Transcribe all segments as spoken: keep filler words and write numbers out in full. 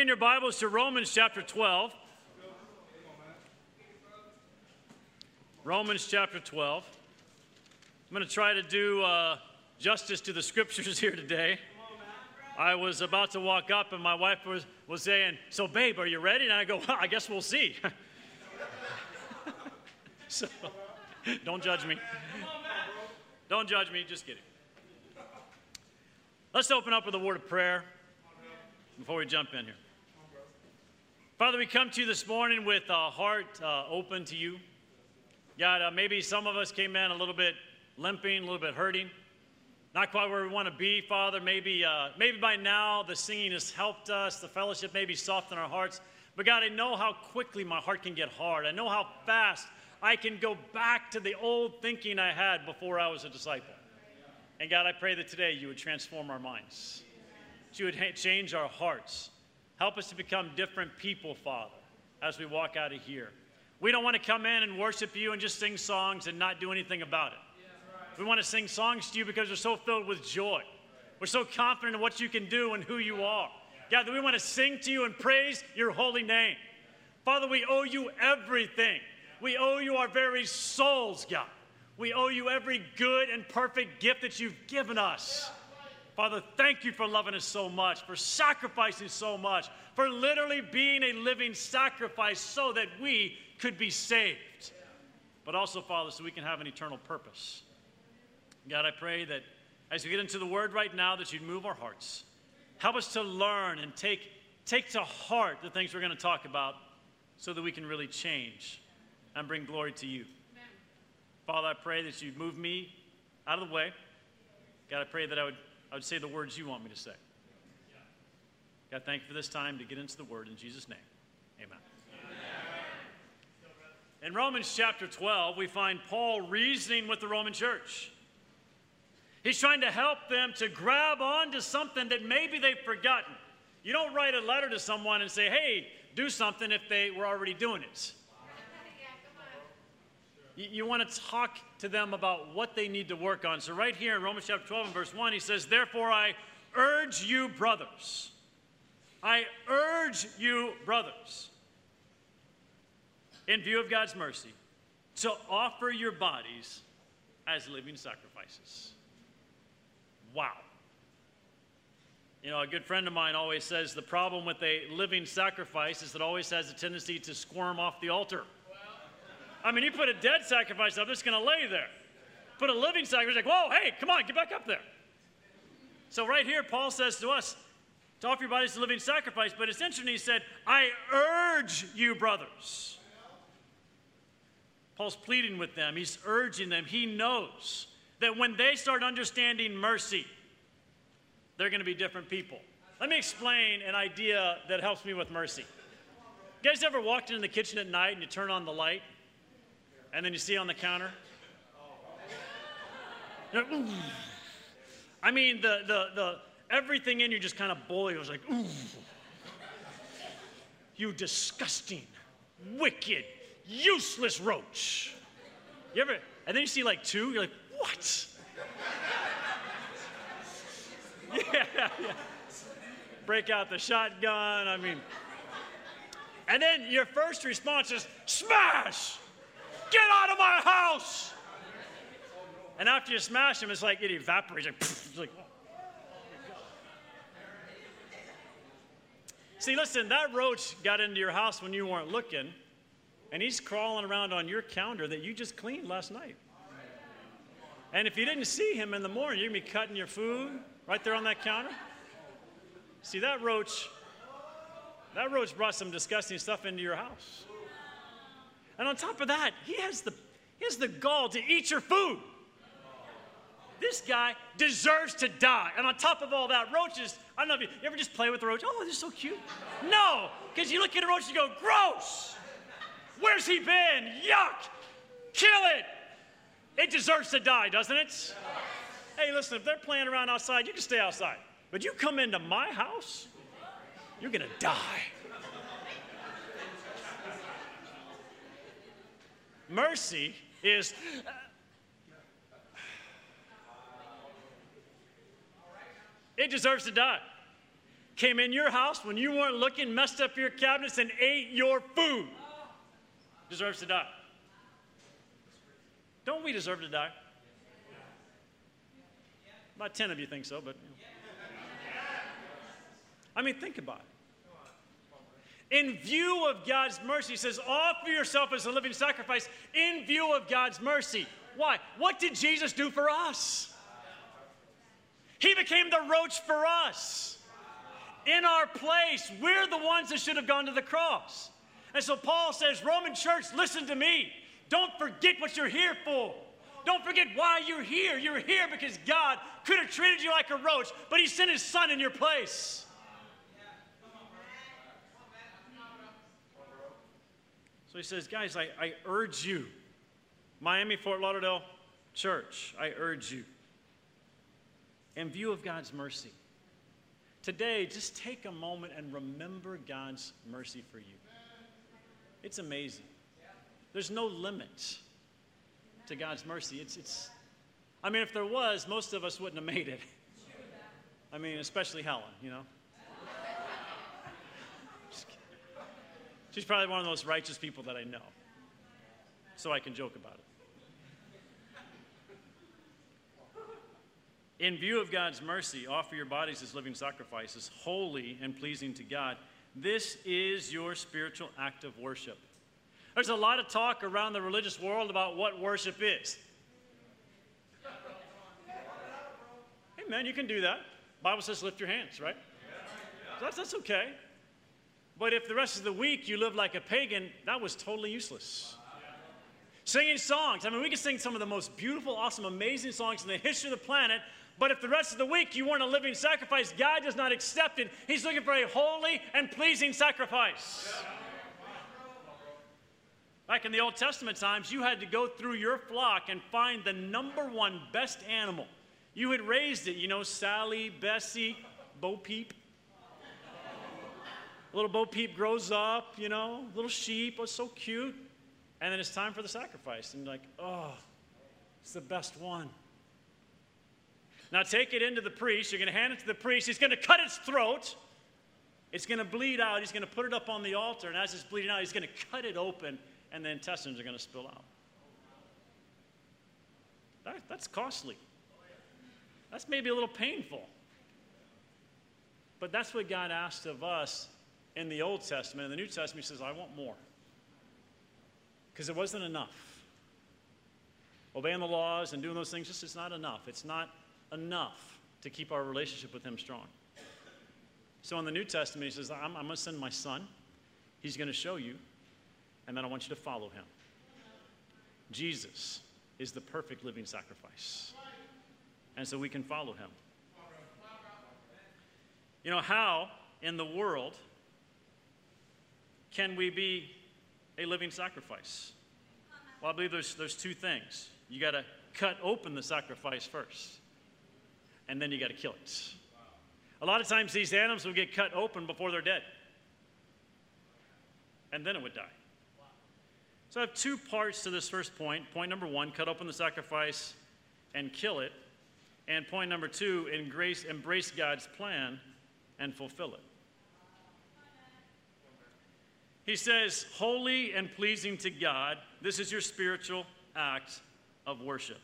in your Bibles to Romans chapter twelve. Romans chapter twelve. I'm going to try to do uh, justice to the scriptures here today. I was about to walk up and my wife was, was saying, "So babe, are you ready?" And I go, well, "I guess we'll see." So, don't judge me. Don't judge me, just kidding. Let's open up with a word of prayer before we jump in here. Father, we come to you this morning with a heart uh, open to you. God, uh, maybe some of us came in a little bit limping, a little bit hurting. Not quite where we want to be, Father. Maybe, uh, maybe by now the singing has helped us. The fellowship maybe softened our hearts. But God, I know how quickly my heart can get hard. I know how fast I can go back to the old thinking I had before I was a disciple. And God, I pray that today you would transform our minds. That you would ha- change our hearts. Help us to become different people, Father, as we walk out of here. We don't want to come in and worship you and just sing songs and not do anything about it. We want to sing songs to you because we're so filled with joy. We're so confident in what you can do and who you are. God, that we want to sing to you and praise your holy name. Father, we owe you everything. We owe you our very souls, God. We owe you every good and perfect gift that you've given us. Father, thank you for loving us so much, for sacrificing so much, for literally being a living sacrifice so that we could be saved. But also, Father, so we can have an eternal purpose. God, I pray that as we get into the word right now, that you'd move our hearts. Help us to learn and take, take to heart the things we're going to talk about so that we can really change and bring glory to you. Amen. Father, I pray that you'd move me out of the way. God, I pray that I would, I would say the words you want me to say. God, thank you for this time to get into the word. In Jesus' name, amen. Amen. In Romans chapter twelve, we find Paul reasoning with the Roman church. He's trying to help them to grab onto something that maybe they've forgotten. You don't write a letter to someone and say, "Hey, do something," if they were already doing it. You, you want to talk to them about what they need to work on. So right here in Romans chapter twelve and verse one, he says, "Therefore I urge you, brothers, I urge you, brothers, in view of God's mercy, to offer your bodies as living sacrifices." Wow. You know, a good friend of mine always says the problem with a living sacrifice is it always has a tendency to squirm off the altar. I mean, you put a dead sacrifice up, it's going to lay there. Put a living sacrifice, like, whoa, hey, come on, get back up there. So right here, Paul says to us, to offer your bodies as a living sacrifice, but it's interesting, he said, "I urge you, brothers." Paul's pleading with them, he's urging them. He knows that when they start understanding mercy, they're going to be different people. Let me explain an idea that helps me with mercy. You guys ever walked into the kitchen at night and you turn on the light, and then you see on the counter? Like, ooh. I mean, the, the, the, everything in you just kind of boils like, ooh. You disgusting, wicked, useless roach. You ever, and then you see like two, you're like, what? yeah, yeah. Break out the shotgun, I mean. And then your first response is, smash! Get out of my house! And after you smash him, it's like it evaporates. Like, it's like, oh. See, listen, that roach got into your house when you weren't looking, and he's crawling around on your counter that you just cleaned last night. And if you didn't see him in the morning, you're going to be cutting your food right there on that counter. See, that roach, that roach brought some disgusting stuff into your house. And on top of that, he has the, he has the gall to eat your food. This guy deserves to die. And on top of all that, roaches, I don't know if you, you ever just play with the roach. Oh, they're so cute. No, because you look at a roach and you go, gross. Where's he been? Yuck. Kill it. It deserves to die, doesn't it? Hey, listen, if they're playing around outside, you can stay outside. But you come into my house, you're going to die. Mercy is... Uh, it deserves to die. came in your house when you weren't looking, messed up your cabinets, and ate your food, deserves to die. Don't we deserve to die? About ten of you think so, but you know. I mean, think about it. In view of God's mercy, he says, offer yourself as a living sacrifice in view of God's mercy. Why? What did Jesus do for us? He became the roach for us. In our place, we're the ones that should have gone to the cross. And so Paul says, Roman church, listen to me. Don't forget what you're here for. Don't forget why you're here. You're here because God could have treated you like a roach, but he sent his son in your place. So he says, guys, I, I urge you, Miami, Fort Lauderdale Church, I urge you, in view of God's mercy, today, just take a moment and remember God's mercy for you. It's amazing. There's no limit to God's mercy. It's, it's, I mean, if there was, most of us wouldn't have made it. I mean, especially Helen, you know. She's probably one of those righteous people that I know, so I can joke about it. In view of God's mercy, offer your bodies as living sacrifices, holy and pleasing to God. This is your spiritual act of worship. There's a lot of talk around the religious world about what worship is. Hey, man, you can do that. The Bible says lift your hands, right? So that's, that's okay. But if the rest of the week you live like a pagan, that was totally useless. Singing songs. I mean, we can sing some of the most beautiful, awesome, amazing songs in the history of the planet, but if the rest of the week you weren't a living sacrifice, God does not accept it. He's looking for a holy and pleasing sacrifice. Back in the Old Testament times, you had to go through your flock and find the number one best animal. You had raised it, you know, Sally, Bessie, Bo Peep. Little Bo Peep grows up, you know, little sheep, oh, so cute. And then it's time for the sacrifice. And you're like, oh, it's the best one. Now take it into the priest. You're going to hand it to the priest. He's going to cut its throat. It's going to bleed out. He's going to put it up on the altar. And as it's bleeding out, he's going to cut it open. And the intestines are going to spill out. That, that's costly. That's maybe a little painful. But that's what God asked of us in the Old Testament. In the New Testament, he says, I want more. Because it wasn't enough. Obeying the laws and doing those things, just it's not enough. It's not enough to keep our relationship with him strong. So in the New Testament, he says, I'm, I'm going to send my son. He's going to show you, and then I want you to follow him. Jesus is the perfect living sacrifice. And so we can follow him. You know, how in the world can we be a living sacrifice? Well, I believe there's, there's two things. You got to cut open the sacrifice first, and then you got to kill it. A lot of times these animals will get cut open before they're dead, and then it would die. So I have two parts to this first point. Point number one, cut open the sacrifice and kill it. And point number two, embrace, embrace God's plan and fulfill it. He says, holy and pleasing to God, this is your spiritual act of worship.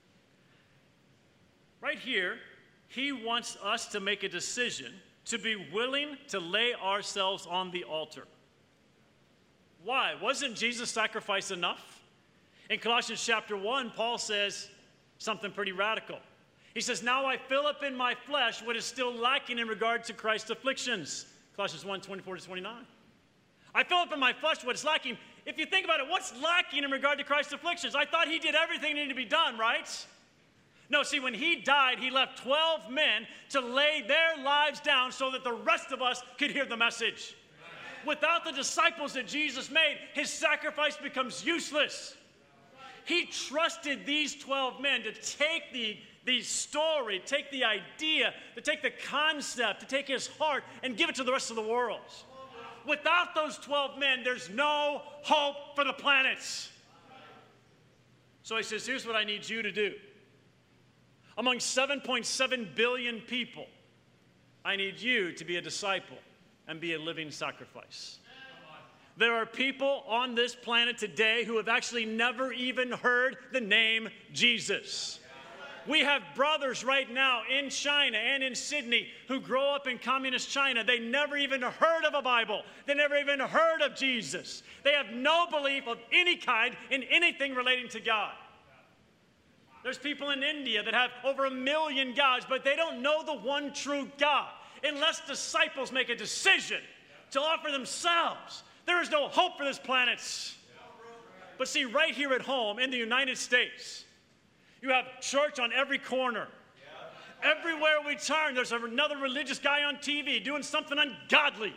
Right here, he wants us to make a decision to be willing to lay ourselves on the altar. Why? Wasn't Jesus' sacrifice enough? In Colossians chapter one, Paul says something pretty radical. He says, now I fill up in my flesh what is still lacking in regard to Christ's afflictions. Colossians one, twenty-four to twenty-nine. I fill up in my flesh what is lacking. If you think about it, what's lacking in regard to Christ's afflictions? I thought he did everything that needed to be done, right? No, see, when he died, he left twelve men to lay their lives down so that the rest of us could hear the message. Without the disciples that Jesus made, his sacrifice becomes useless. He trusted these twelve men to take the, the story, take the idea, to take the concept, to take his heart and give it to the rest of the world. Without those twelve men, there's no hope for the planets. So he says, here's what I need you to do. Among seven point seven billion people, I need you to be a disciple and be a living sacrifice. There are people on this planet today who have actually never even heard the name Jesus. We have brothers right now in China and in Sydney who grow up in communist China. They never even heard of a Bible. They never even heard of Jesus. They have no belief of any kind in anything relating to God. There's people in India that have over a million gods, but they don't know the one true God. Unless disciples make a decision to offer themselves, there is no hope for this planet. But see, right here at home in the United States, you have church on every corner. Everywhere we turn, there's another religious guy on T V doing something ungodly.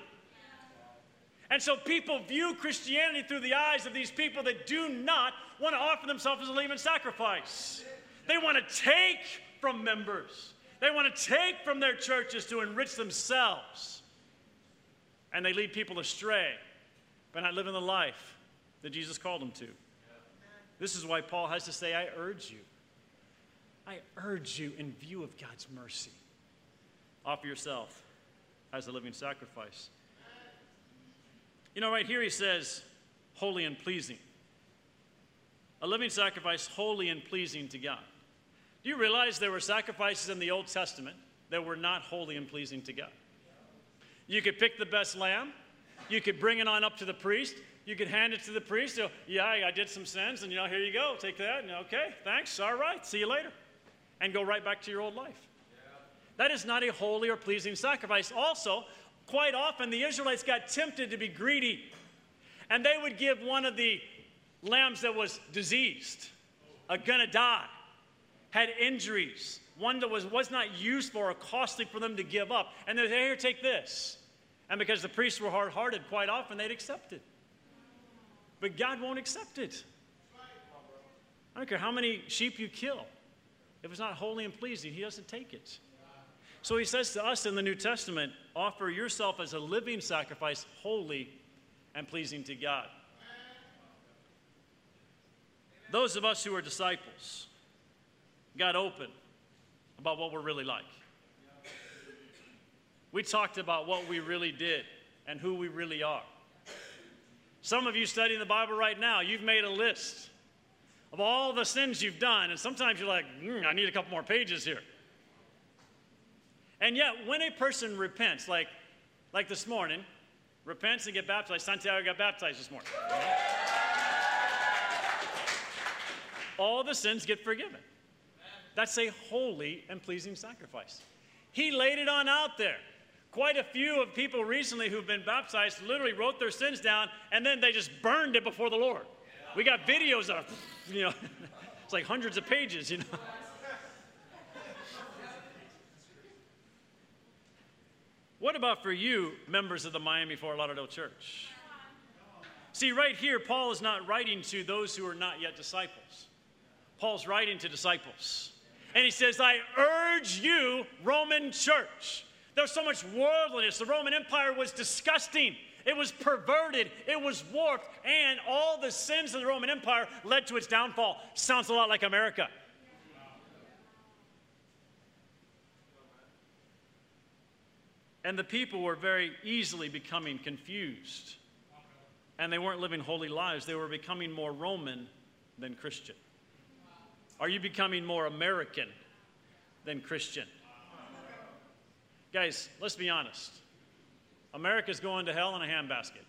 And so people view Christianity through the eyes of these people that do not want to offer themselves as a living sacrifice. They want to take from members. They want to take from their churches to enrich themselves. And they lead people astray by not living the life that Jesus called them to. This is why Paul has to say, I urge you. I urge you in view of God's mercy. Offer yourself as a living sacrifice. You know, right here he says, holy and pleasing. A living sacrifice, holy and pleasing to God. Do you realize there were sacrifices in the Old Testament that were not holy and pleasing to God? You could pick the best lamb. You could bring it on up to the priest. You could hand it to the priest. So, yeah, I did some sins, and, you know, here you go. Take that. And, okay, thanks. All right. See you later. And go right back to your old life. That is not a holy or pleasing sacrifice. Also, quite often the Israelites got tempted to be greedy, and they would give one of the lambs that was diseased, uh, gonna die, had injuries, one that was, was not useful or costly for them to give up. And they'd say, here, take this. And because the priests were hard-hearted, quite often they'd accept it. But God won't accept it. I don't care how many sheep you kill. If it's not holy and pleasing, he doesn't take it. So he says to us in the New Testament, offer yourself as a living sacrifice, holy and pleasing to God. Those of us who are disciples got open about what we're really like. We talked about what we really did and who we really are. Some of you studying the Bible right now, you've made a list of all the sins you've done, and sometimes you're like, mm, I need a couple more pages here. And yet, when a person repents, like, like this morning, repents and get baptized, Santiago got baptized this morning. All the sins get forgiven. That's a holy and pleasing sacrifice. He laid it on out there. Quite a few of people recently who've been baptized literally wrote their sins down, and then they just burned it before the Lord. We got videos of, you know, it's like hundreds of pages, you know. What about for you, members of the Miami Fort Lauderdale Church? See, right here, Paul is not writing to those who are not yet disciples. Paul's writing to disciples. And he says, I urge you, Roman church. There's so much worldliness. The Roman Empire was disgusting. It was perverted. It was warped. And all the sins of the Roman Empire led to its downfall. Sounds a lot like America. And the people were very easily becoming confused. And they weren't living holy lives. They were becoming more Roman than Christian. Are you becoming more American than Christian? Guys, let's be honest. America's going to hell in a handbasket.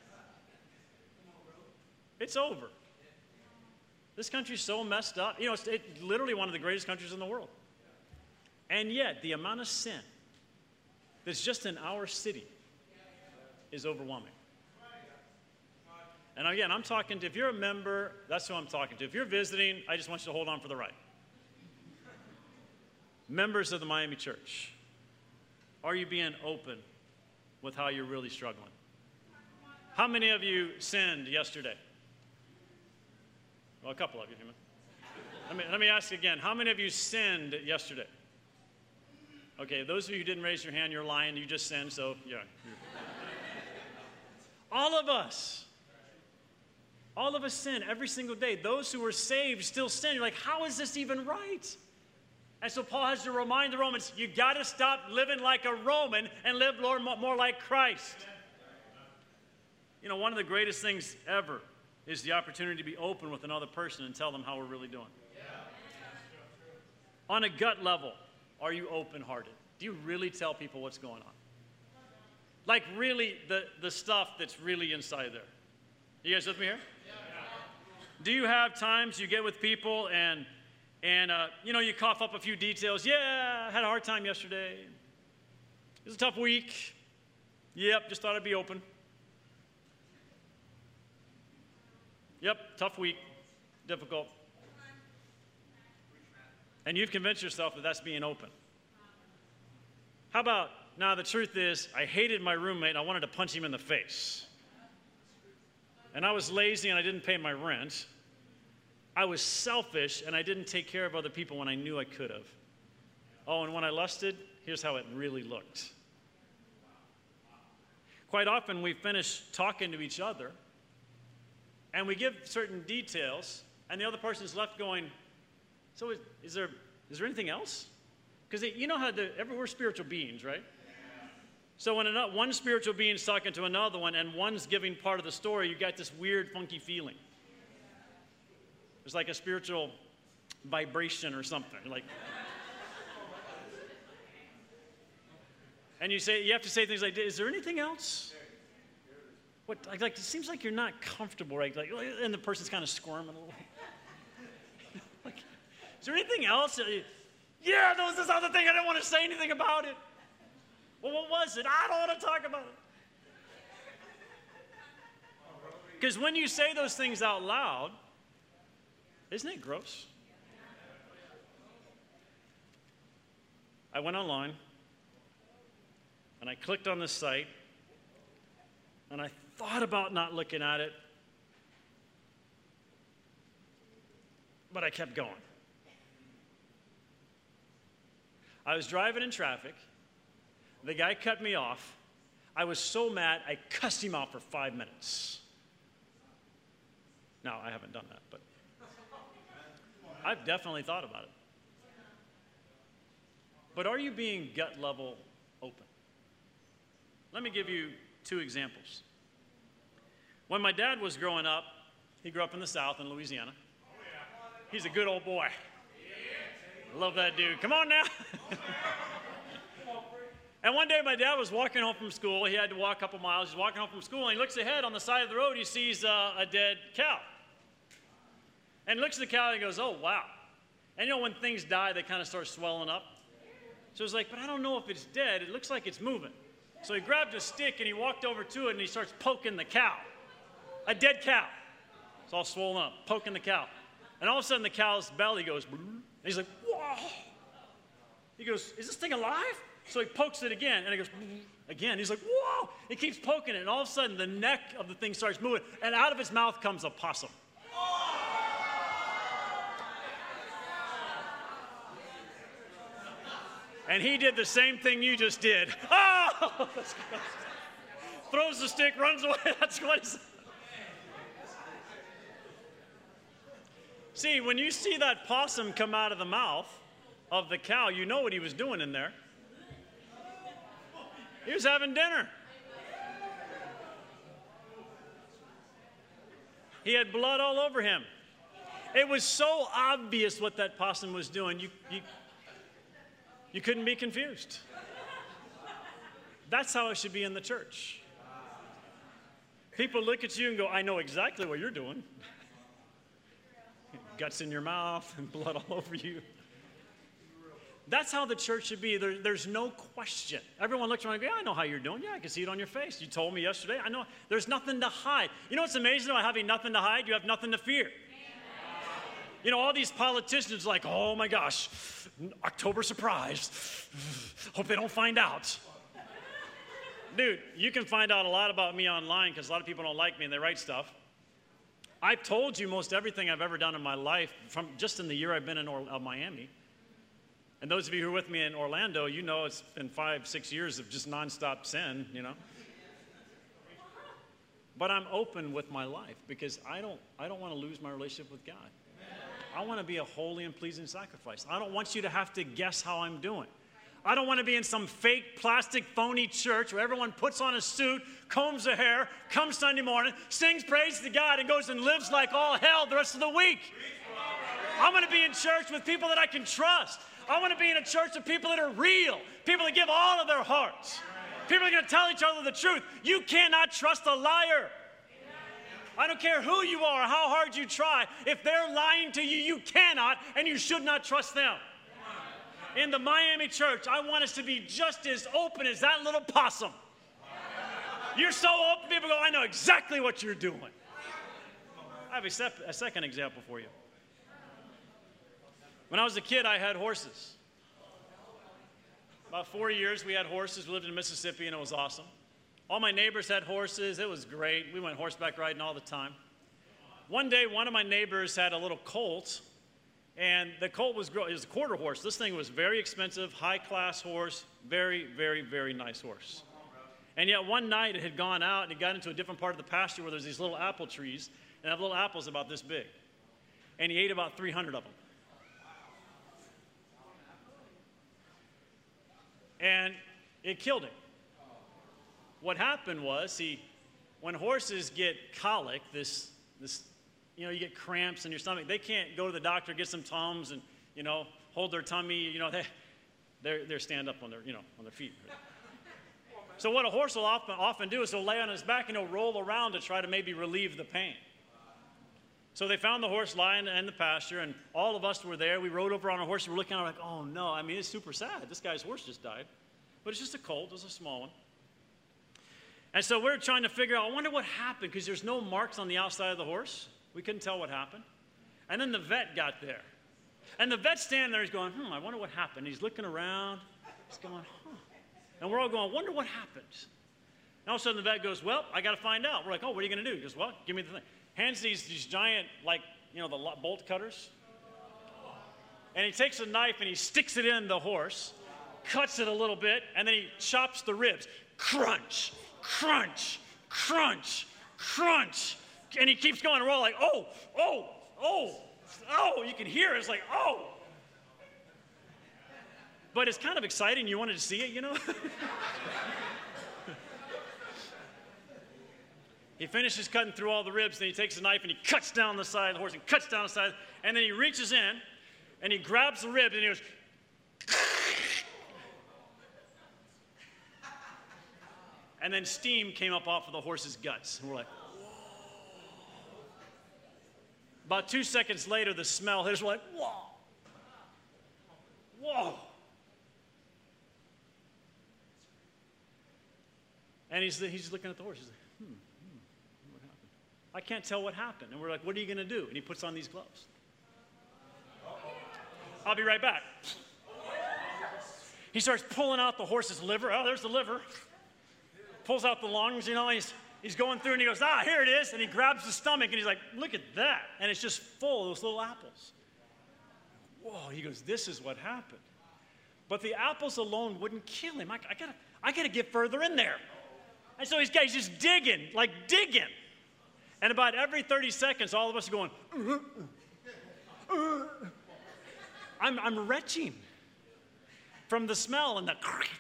It's over. This country's so messed up. You know, it's it, literally one of the greatest countries in the world. And yet, the amount of sin that's just in our city is overwhelming. And again, I'm talking to, if you're a member, that's who I'm talking to. If you're visiting, I just want you to hold on for the ride. Members of the Miami Church, are you being open with how you're really struggling? How many of you sinned yesterday? Well, a couple of you. Let me, let me ask again. How many of you sinned yesterday? Okay, those of you who didn't raise your hand, you're lying. You just sinned, so yeah. All of us. All of us sin every single day. Those who are saved still sin. You're like, how is this even right? And so Paul has to remind the Romans, you got to stop living like a Roman and live more like Christ. You know, one of the greatest things ever is the opportunity to be open with another person and tell them how we're really doing. On a gut level, are you open-hearted? Do you really tell people what's going on? Like really the, the stuff that's really inside there. You guys with me here? Do you have times you get with people and, and uh, you know, you cough up a few details? Yeah, I had a hard time yesterday. It was a tough week. Yep, just thought I'd be open. Yep, tough week, difficult. And you've convinced yourself that that's being open. How about, now the truth is, I hated my roommate and I wanted to punch him in the face. And I was lazy and I didn't pay my rent. I was selfish and I didn't take care of other people when I knew I could have. Oh, and when I lusted, here's how it really looked. Quite often we finish talking to each other and we give certain details and the other person's left going, so is, is there is there anything else? Because you know how the, every, we're spiritual beings, right? Yeah. So when another, one spiritual being's talking to another one and one's giving part of the story, you got this weird, funky feeling. It's like a spiritual vibration or something. Like, and you say you have to say things like, "Is there anything else?" What? Like, it seems like you're not comfortable, right? Like, and the person's kind of squirming a little. Like, is there anything else? Yeah, there was this other thing. I didn't want to say anything about it. Well, what was it? I don't want to talk about it. Because when you say those things out loud, isn't it gross? I went online, and I clicked on this site, and I thought about not looking at it, but I kept going. I was driving in traffic. The guy cut me off. I was so mad, I cussed him out for five minutes. Now, I haven't done that, but I've definitely thought about it. But are you being gut level open? Let me give you two examples. When my dad was growing up, he grew up in the South in Louisiana. He's a good old boy. Love that dude. Come on now. And one day my dad was walking home from school. He had to walk a couple miles. He's walking home from school, and he looks ahead on the side of the road. He sees uh, a dead cow. And he looks at the cow and he goes, oh, wow. And you know when things die, they kind of start swelling up? So he's like, but I don't know if it's dead. It looks like it's moving. So he grabbed a stick and he walked over to it and he starts poking the cow. A dead cow. It's all swollen up, poking the cow. And all of a sudden the cow's belly goes, and he's like, whoa. He goes, is this thing alive? So he pokes it again, and it goes, again. He's like, whoa. He keeps poking it, and all of a sudden the neck of the thing starts moving, and out of its mouth comes a possum. And he did the same thing you just did. Oh! Throws the stick, runs away. That's what he said. See, when you see that possum come out of the mouth of the cow, you know what he was doing in there. He was having dinner. He had blood all over him. It was so obvious what that possum was doing, you, you, you couldn't be confused. That's how it should be in the church. People look at you and go, I know exactly what you're doing. Guts in your mouth and blood all over you. That's how the church should be. There, there's no question. Everyone looks around and goes, yeah, I know how you're doing. Yeah, I can see it on your face. You told me yesterday. I know. There's nothing to hide. You know what's amazing about having nothing to hide? You have nothing to fear. You know, all these politicians like, oh my gosh, October surprise. Hope they don't find out. Dude, you can find out a lot about me online because a lot of people don't like me and they write stuff. I've told you most everything I've ever done in my life from just in the year I've been in or- uh, Miami. And those of you who are with me in Orlando, you know it's been five, six years of just nonstop sin, you know. But I'm open with my life because I don't, I don't want to lose my relationship with God. I want to be a holy and pleasing sacrifice. I don't want you to have to guess how I'm doing. I don't want to be in some fake, plastic, phony church where everyone puts on a suit, combs their hair, comes Sunday morning, sings praise to God, and goes and lives like all hell the rest of the week. I want to be in church with people that I can trust. I want to be in a church with people that are real, people that give all of their hearts. People are going to tell each other the truth. You cannot trust a liar. I don't care who you are, how hard you try. If they're lying to you, you cannot and you should not trust them. In the Miami church, I want us to be just as open as that little possum. You're so open, people go, I know exactly what you're doing. I have a, sep- a second example for you. When I was a kid, I had horses. About four years, we had horses. We lived in Mississippi, and it was awesome. All my neighbors had horses. It was great. We went horseback riding all the time. One day, one of my neighbors had a little colt, and the colt was, it was a quarter horse. This thing was very expensive, high-class horse, very, very, very nice horse. And yet one night, it had gone out, and it got into a different part of the pasture where there's these little apple trees, and they have little apples about this big. And he ate about three hundred of them. And it killed him. What happened was, he, when horses get colic, this, this, you know, you get cramps in your stomach, they can't go to the doctor, get some Tums, and, you know, hold their tummy, you know, they, they're, they're stand up on their, you know, on their feet. So what a horse will often, often do is he'll lay on his back and he'll roll around to try to maybe relieve the pain. So they found the horse lying in the pasture, and all of us were there. We rode over on a horse, and we're looking at it like, oh, no. I mean, it's super sad. This guy's horse just died. But it's just a colt. It was a small one. And so we're trying to figure out, I wonder what happened, because there's no marks on the outside of the horse. We couldn't tell what happened. And then the vet got there. And the vet's standing there. He's going, hmm, I wonder what happened. He's looking around. He's going, huh. And we're all going, I wonder what happened. And all of a sudden the vet goes, well, I got to find out. We're like, oh, what are you going to do? He goes, well, give me the thing. Hands these, these giant, like, you know, the bolt cutters. And he takes a knife and he sticks it in the horse, cuts it a little bit, and then he chops the ribs. Crunch, crunch, crunch, crunch. And he keeps going. And we're all like, oh, oh, oh, oh. You can hear it. It's like, oh. But it's kind of exciting. You wanted to see it, you know? He finishes cutting through all the ribs, then he takes a knife and he cuts down the side of the horse and cuts down the side, and then he reaches in and he grabs the rib and he goes, and then steam came up off of the horse's guts. And we're like, whoa. About two seconds later, the smell hits. We're like, whoa, whoa. And he's, he's looking at the horse. He's like, hmm. I can't tell what happened. And we're like, what are you going to do? And he puts on these gloves. I'll be right back. He starts pulling out the horse's liver. Oh, there's the liver. Pulls out the lungs, you know, and he's, he's going through and he goes, ah, here it is. And he grabs the stomach and he's like, look at that. And it's just full of those little apples. Whoa, he goes, this is what happened. But the apples alone wouldn't kill him. I, I gotta, I gotta get further in there. And so he's, he's just digging, like digging. And about every thirty seconds, all of us are going, uh, uh, uh. I'm, I'm retching from the smell and the.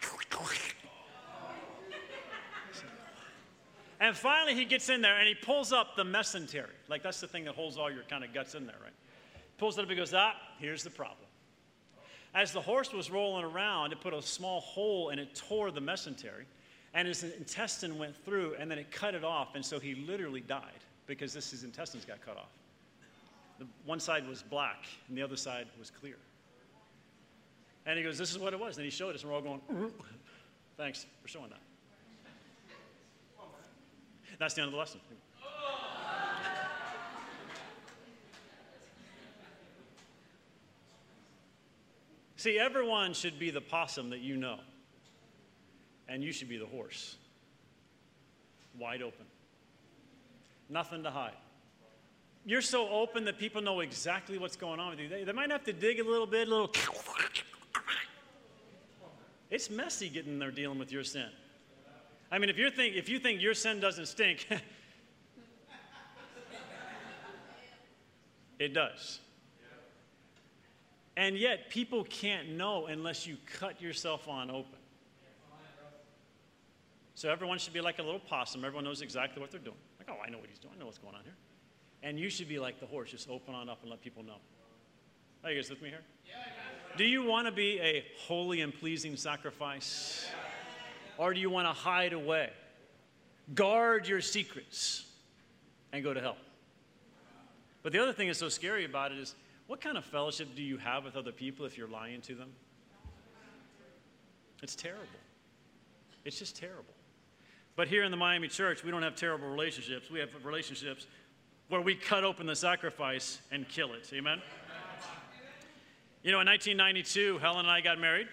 And finally, he gets in there and he pulls up the mesentery. Like, that's the thing that holds all your kind of guts in there, right? Pulls it up and goes, ah, here's the problem. As the horse was rolling around, it put a small hole and it tore the mesentery. And his intestine went through, and then it cut it off, and so he literally died because this, his intestines got cut off. The one side was black, and the other side was clear. And he goes, this is what it was. And he showed us, and we're all going, mm-hmm. Thanks for showing that. That's the end of the lesson. See, everyone should be the possum that you know. And you should be the horse. Wide open. Nothing to hide. You're so open that people know exactly what's going on with you. They, they might have to dig a little bit, a little. It's messy getting there dealing with your sin. I mean, if you think if you think your sin doesn't stink, it does. And yet, people can't know unless you cut yourself on open. So everyone should be like a little possum. Everyone knows exactly what they're doing. Like, oh, I know what he's doing. I know what's going on here. And you should be like the horse. Just open on up and let people know. Are you guys with me here? Do you want to be a holy and pleasing sacrifice? Or do you want to hide away? Guard your secrets and go to hell. But the other thing that's so scary about it is, what kind of fellowship do you have with other people if you're lying to them? It's terrible. It's just terrible. But here in the Miami church, we don't have terrible relationships. We have relationships where we cut open the sacrifice and kill it. Amen? You know, in nineteen ninety-two, Helen and I got married.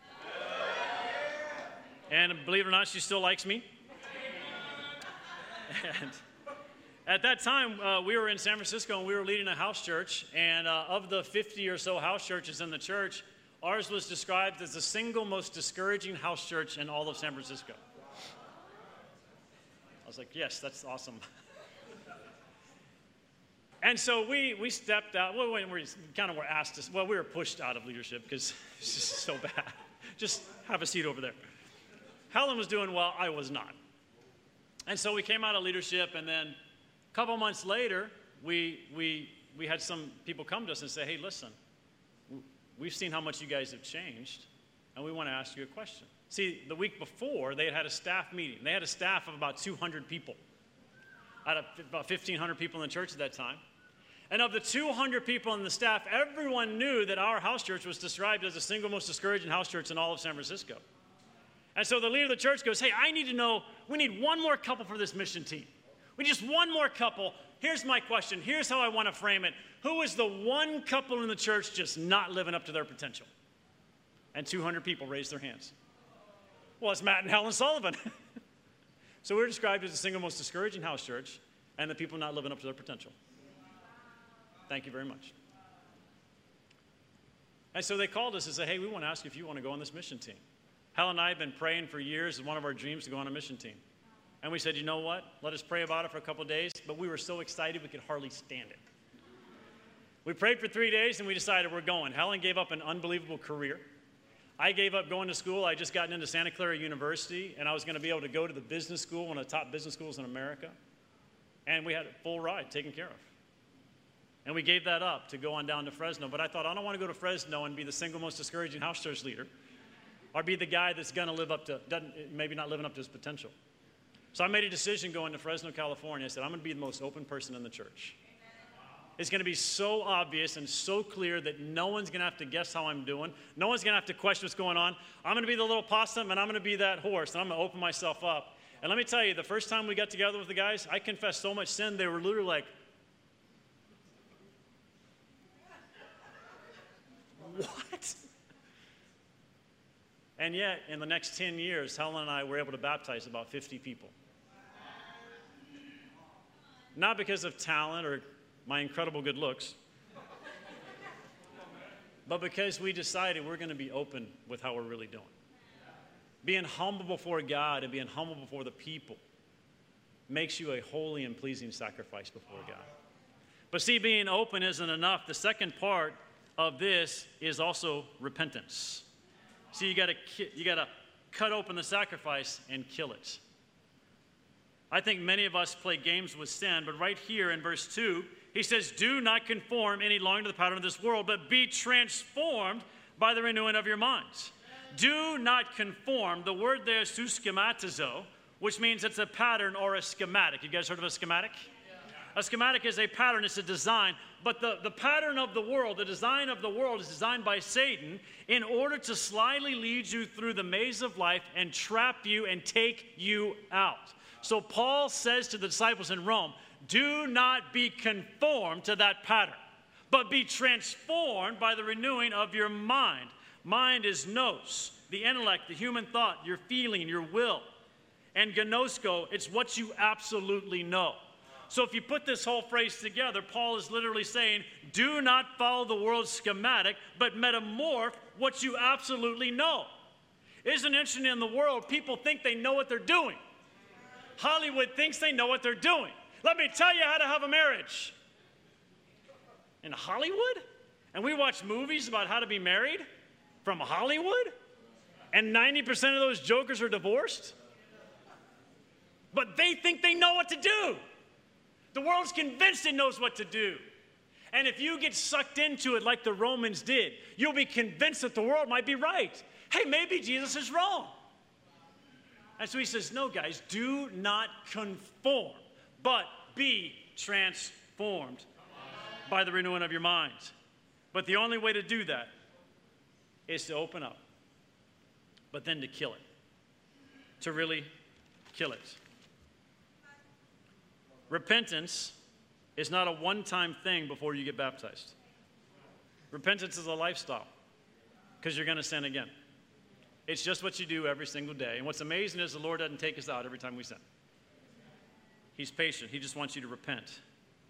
And believe it or not, she still likes me. And at that time, uh, we were in San Francisco, and we were leading a house church. And uh, of the fifty or so house churches in the church, ours was described as the single most discouraging house church in all of San Francisco. I was like, yes, that's awesome. And so we we stepped out. Well, we kind of were asked to, well, we were pushed out of leadership because it's just so bad. Just have a seat over there. Helen was doing well. I was not. And so we came out of leadership, and then a couple months later, we we we had some people come to us and say, hey, listen, we've seen how much you guys have changed, and we want to ask you a question. See, the week before, they had had a staff meeting. They had a staff of about two hundred people, out of about fifteen hundred people in the church at that time. And of the two hundred people in the staff, everyone knew that our house church was described as the single most discouraging house church in all of San Francisco. And so the leader of the church goes, hey, I need to know, we need one more couple for this mission team. We need just one more couple. Here's my question. Here's how I want to frame it. Who is the one couple in the church just not living up to their potential? And two hundred people raised their hands. Well, it's Matt and Helen Sullivan. So we're described as the single most discouraging house church and the people not living up to their potential. Thank you very much. And so they called us and said, hey, we want to ask you if you want to go on this mission team. Helen and I have been praying for years. It's one of our dreams to go on a mission team. And we said, you know what? Let us pray about it for a couple of days. But we were so excited we could hardly stand it. We prayed for three days and we decided we're going. Helen gave up an unbelievable career. I gave up going to school. I just gotten into Santa Clara University, and I was going to be able to go to the business school, one of the top business schools in America. And we had a full ride taken care of. And we gave that up to go on down to Fresno. But I thought, I don't want to go to Fresno and be the single most discouraging house church leader, or be the guy that's going to live up to, doesn't, maybe not living up to his potential. So I made a decision going to Fresno, California. I said, I'm going to be the most open person in the church. It's going to be so obvious and so clear that no one's going to have to guess how I'm doing. No one's going to have to question what's going on. I'm going to be the little possum, and I'm going to be that horse, and I'm going to open myself up. And let me tell you, the first time we got together with the guys, I confessed so much sin, they were literally like, what? And yet, in the next ten years, Helen and I were able to baptize about fifty people. Not because of talent or my incredible good looks, but because we decided we're going to be open with how we're really doing. Being humble before God and being humble before the people makes you a holy and pleasing sacrifice before God. But see, being open isn't enough. The second part of this is also repentance. See, you got to you got to cut open the sacrifice and kill it. I think many of us play games with sin, but right here in verse two, he says, do not conform any longer to the pattern of this world, but be transformed by the renewing of your minds. Do not conform. The word there is schematizo, which means it's a pattern or a schematic. You guys heard of a schematic? A schematic is a pattern, it's a design. But the, the pattern of the world, the design of the world is designed by Satan in order to slyly lead you through the maze of life and trap you and take you out. So Paul says to the disciples in Rome, do not be conformed to that pattern, but be transformed by the renewing of your mind. Mind is nous, the intellect, the human thought, your feeling, your will. And gnosko, it's what you absolutely know. So if you put this whole phrase together, Paul is literally saying, do not follow the world's schematic, but metamorph what you absolutely know. Isn't it interesting, in the world, people think they know what they're doing. Hollywood thinks they know what they're doing. Let me tell you how to have a marriage. In Hollywood? And we watch movies about how to be married from Hollywood, and ninety percent of those jokers are divorced. But they think they know what to do. The world's convinced it knows what to do. And if you get sucked into it like the Romans did, you'll be convinced that the world might be right. Hey, maybe Jesus is wrong. And so he says, no, guys, do not conform, but be transformed by the renewing of your minds. But the only way to do that is to open up, but then to kill it, to really kill it. Repentance is not a one-time thing before you get baptized. Repentance is a lifestyle, because you're going to sin again. It's just what you do every single day. And what's amazing is the Lord doesn't take us out every time we sin. He's patient. He just wants you to repent.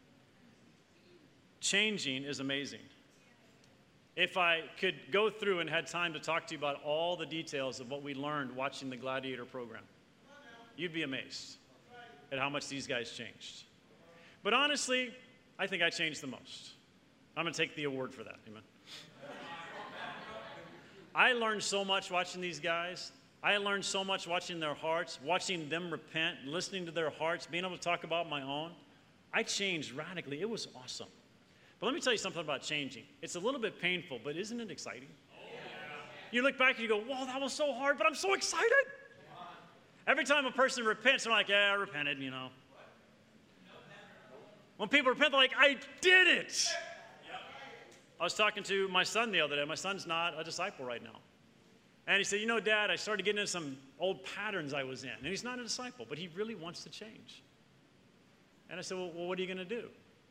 Changing is amazing. If I could go through and had time to talk to you about all the details of what we learned watching the Gladiator program, you'd be amazed at how much these guys changed. But honestly, I think I changed the most. I'm going to take the award for that. Amen. I learned so much watching these guys. I learned so much watching their hearts, watching them repent, listening to their hearts, being able to talk about my own. I changed radically. It was awesome. But let me tell you something about changing. It's a little bit painful, but isn't it exciting? Oh, yeah. You look back and you go, whoa, that was so hard, but I'm so excited. Every time a person repents, they're like, yeah, I repented, you know. When people repent, they're like, I did it. I was talking to my son the other day. My son's not a disciple right now. And he said, you know, Dad, I started getting into some old patterns I was in. And he's not a disciple, but he really wants to change. And I said, well, well what are you going to do?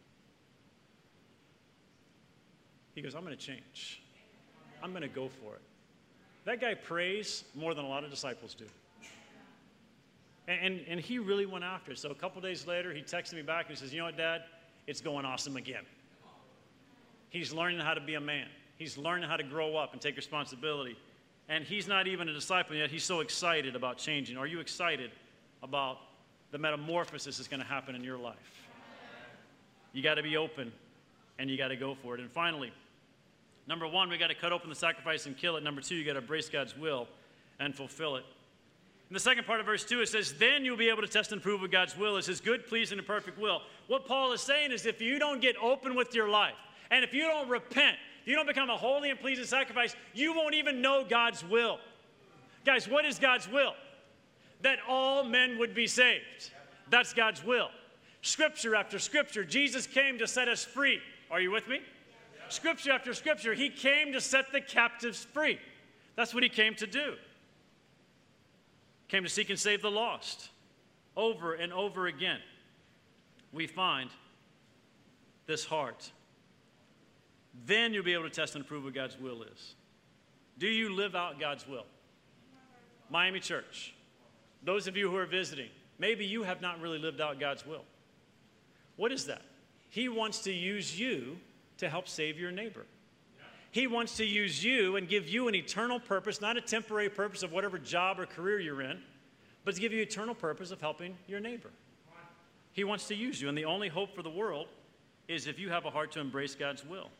He goes, I'm going to change. I'm going to go for it. That guy prays more than a lot of disciples do. And, and, and he really went after it. So a couple days later, he texted me back and he says, you know what, Dad? It's going awesome again. He's learning how to be a man. He's learning how to grow up and take responsibility. And he's not even a disciple yet. He's so excited about changing. Are you excited about the metamorphosis that's going to happen in your life? You got to be open, and you got to go for it. And finally, number one, we got to cut open the sacrifice and kill it. Number two, you got to embrace God's will and fulfill it. In the second part of verse two, it says, then you'll be able to test and prove what God's will is, his good, pleasing, and perfect will. What Paul is saying is if you don't get open with your life, and if you don't repent, if you don't become a holy and pleasing sacrifice, you won't even know God's will. Guys, what is God's will? That all men would be saved. That's God's will. Scripture after scripture, Jesus came to set us free. Are you with me? Scripture after scripture, he came to set the captives free. That's what he came to do. Came to seek and save the lost. Over and over again, we find this heart. Then you'll be able to test and prove what God's will is. Do you live out God's will? Miami Church, those of you who are visiting, maybe you have not really lived out God's will. What is that? He wants to use you to help save your neighbor. He wants to use you and give you an eternal purpose, not a temporary purpose of whatever job or career you're in, but to give you eternal purpose of helping your neighbor. He wants to use you, and the only hope for the world is if you have a heart to embrace God's will.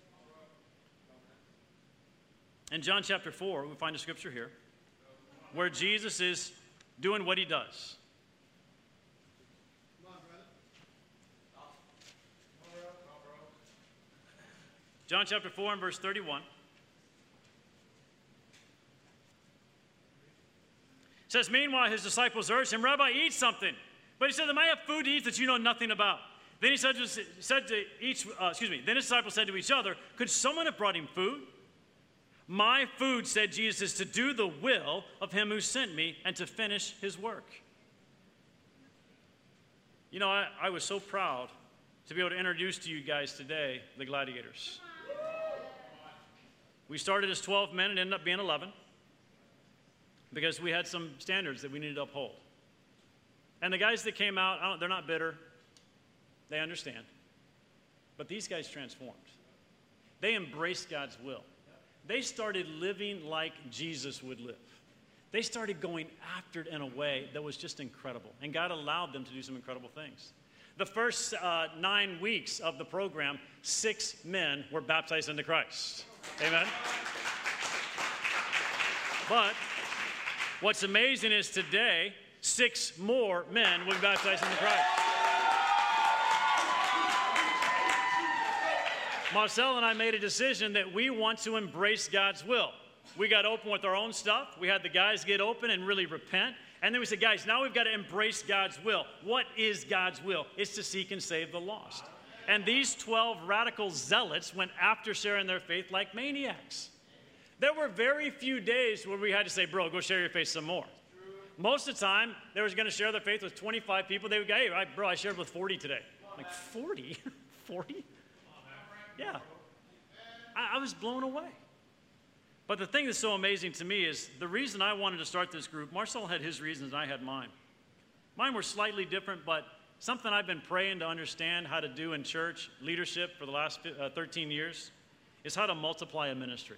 In John chapter four, we find a scripture here where Jesus is doing what he does. John chapter four and verse thirty-one. It says, meanwhile, his disciples urged him, Rabbi, eat something. But he said, I have food to eat that you know nothing about. Then he said to, said to each, uh, excuse me, then his disciples said to each other, could someone have brought him food? My food, said Jesus, is to do the will of him who sent me and to finish his work. You know, I, I was so proud to be able to introduce to you guys today the Gladiators. We started as twelve men and ended up being eleven because we had some standards that we needed to uphold. And the guys that came out, I don't, they're not bitter. They understand. But these guys transformed. They embraced God's will. They started living like Jesus would live. They started going after it in a way that was just incredible. And God allowed them to do some incredible things. The first uh, nine weeks of the program, six men were baptized into Christ. Amen? But what's amazing is today, six more men will be baptized into Christ. Marcel and I made a decision that we want to embrace God's will. We got open with our own stuff. We had the guys get open and really repent. And then we said, guys, now we've got to embrace God's will. What is God's will? It's to seek and save the lost. And these twelve radical zealots went after sharing their faith like maniacs. There were very few days where we had to say, bro, go share your faith some more. Most of the time, they were going to share their faith with twenty-five people. They would go, hey, bro, I shared with forty today. I'm like, forty? forty? Yeah. I, I was blown away. But the thing that's so amazing to me is the reason I wanted to start this group, Marcel had his reasons and I had mine. Mine were slightly different, but something I've been praying to understand how to do in church leadership for the last uh, thirteen years is how to multiply a ministry.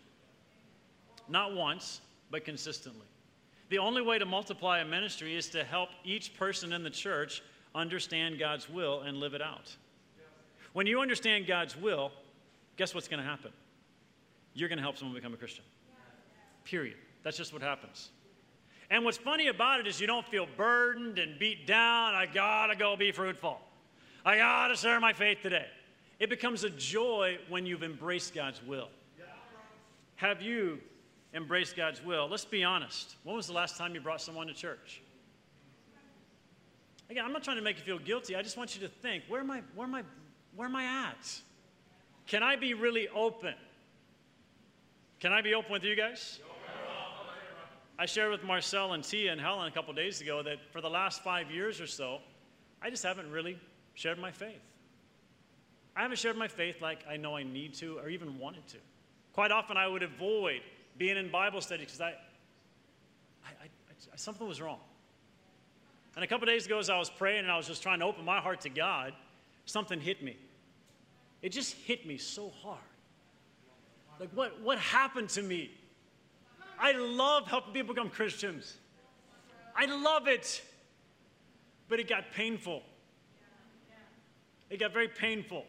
Not once, but consistently. The only way to multiply a ministry is to help each person in the church understand God's will and live it out. When you understand God's will, guess what's going to happen? You're going to help someone become a Christian. Period. That's just what happens. And what's funny about it is you don't feel burdened and beat down. I gotta go be fruitful. I gotta share my faith today. It becomes a joy when you've embraced God's will. Have you embraced God's will? Let's be honest. When was the last time you brought someone to church? Again, I'm not trying to make you feel guilty. I just want you to think, where am I, where am I, where am I at? Can I be really open? Can I be open with you guys? I shared with Marcel and Tia and Helen a couple days ago that for the last five years or so, I just haven't really shared my faith. I haven't shared my faith like I know I need to or even wanted to. Quite often I would avoid being in Bible study because I, I, I, I, something was wrong. And a couple days ago as I was praying and I was just trying to open my heart to God, something hit me. It just hit me so hard. Like, what, what happened to me? I love helping people become Christians. I love it. But it got painful. It got very painful.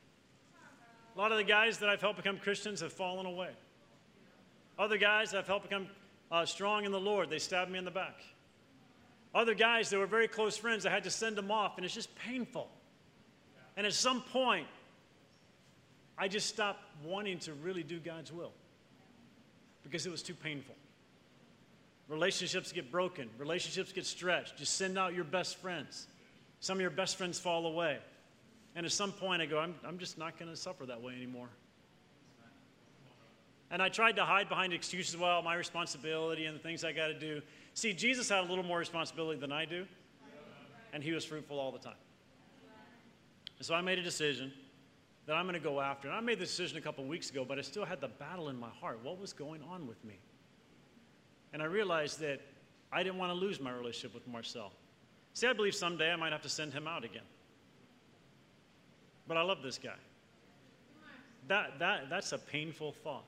A lot of the guys that I've helped become Christians have fallen away. Other guys that I've helped become uh, strong in the Lord, they stabbed me in the back. Other guys that were very close friends, I had to send them off, and it's just painful. And at some point, I just stopped wanting to really do God's will because it was too painful. Relationships get broken. Relationships get stretched. You send out your best friends. Some of your best friends fall away. And at some point I go, I'm, I'm just not going to suffer that way anymore. And I tried to hide behind excuses, well, my responsibility and the things I got to do. See, Jesus had a little more responsibility than I do, and he was fruitful all the time. And so I made a decision that I'm going to go after. And I made the decision a couple weeks ago, but I still had the battle in my heart. What was going on with me? And I realized that I didn't want to lose my relationship with Marcel. See, I believe someday I might have to send him out again. But I love this guy. That, that, that's a painful thought.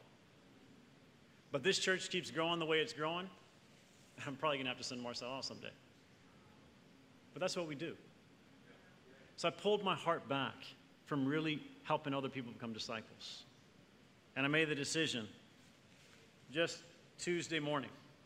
But this church keeps growing the way it's growing. I'm probably going to have to send Marcel out someday. But that's what we do. So I pulled my heart back from really helping other people become disciples. And I made the decision just Tuesday morning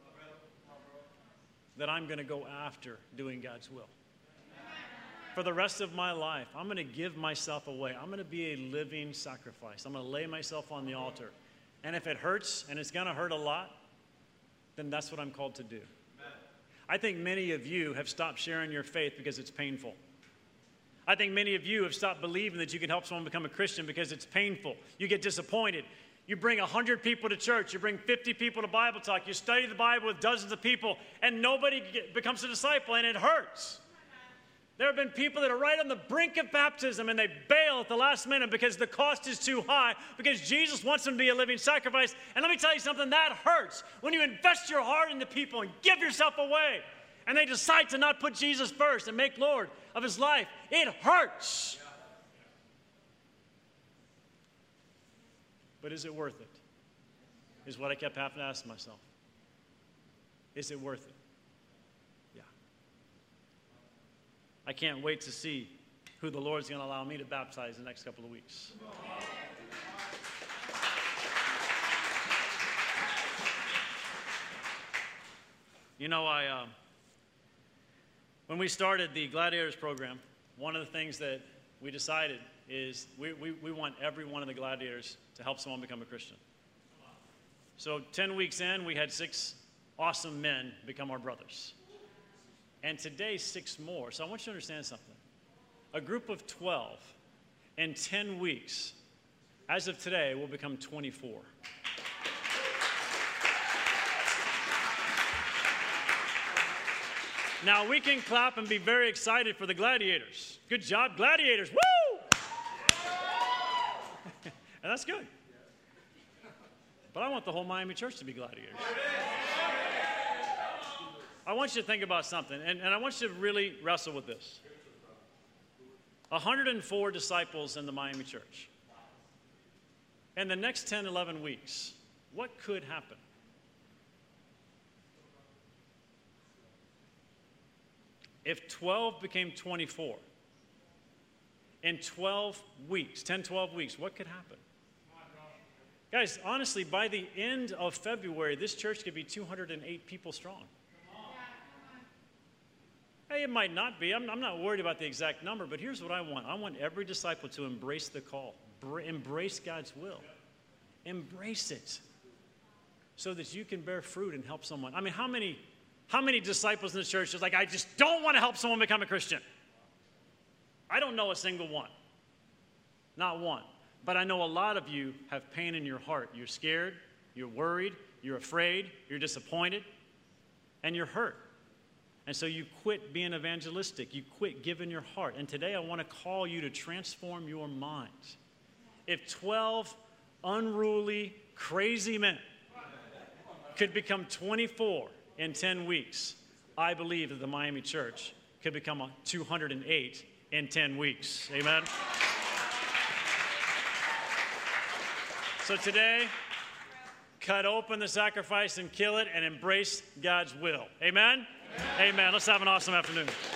that I'm going to go after doing God's will. For the rest of my life, I'm going to give myself away. I'm going to be a living sacrifice. I'm going to lay myself on the altar. And if it hurts, and it's going to hurt a lot, then that's what I'm called to do. I think many of you have stopped sharing your faith because it's painful. I think many of you have stopped believing that you can help someone become a Christian because it's painful. You get disappointed. You bring one hundred people to church. You bring fifty people to Bible talk. You study the Bible with dozens of people, and nobody get, becomes a disciple, and it hurts. There have been people that are right on the brink of baptism, and they bail at the last minute because the cost is too high, because Jesus wants them to be a living sacrifice. And let me tell you something, that hurts. When you invest your heart into people and give yourself away, and they decide to not put Jesus first and make Lord of his life, it hurts. But is it worth it? Is what I kept having to ask myself. Is it worth it? Yeah. I can't wait to see who the Lord's going to allow me to baptize in the next couple of weeks. You know, I uh, when we started the Gladiators program, one of the things that we decided is we, we, we want every one of the gladiators to help someone become a Christian. So ten weeks in, we had six awesome men become our brothers. And today, six more. So I want you to understand something. A group of twelve in ten weeks, as of today, will become twenty-four. Now, we can clap and be very excited for the gladiators. Good job, gladiators. Woo! And that's good. But I want the whole Miami church to be gladiators. I want you to think about something, and, and I want you to really wrestle with this. one hundred four disciples in the Miami church. In the next ten, eleven weeks, what could happen? If twelve became twenty-four, in twelve weeks, ten, twelve weeks, what could happen? Guys, honestly, by the end of February, this church could be two hundred eight people strong. Hey, it might not be. I'm, I'm not worried about the exact number, but here's what I want. I want every disciple to embrace the call, Bra- embrace God's will. Embrace it so that you can bear fruit and help someone. I mean, how many... How many disciples in the church is like, I just don't want to help someone become a Christian? I don't know a single one. Not one. But I know a lot of you have pain in your heart. You're scared, you're worried, you're afraid, you're disappointed, and you're hurt. And so you quit being evangelistic. You quit giving your heart. And today I want to call you to transform your mind. If twelve unruly, crazy men could become twenty-four in ten weeks, I believe that the Miami church could become a two hundred eight in ten weeks. Amen? So today, cut open the sacrifice and kill it and embrace God's will. Amen? Amen. Amen. Let's have an awesome afternoon.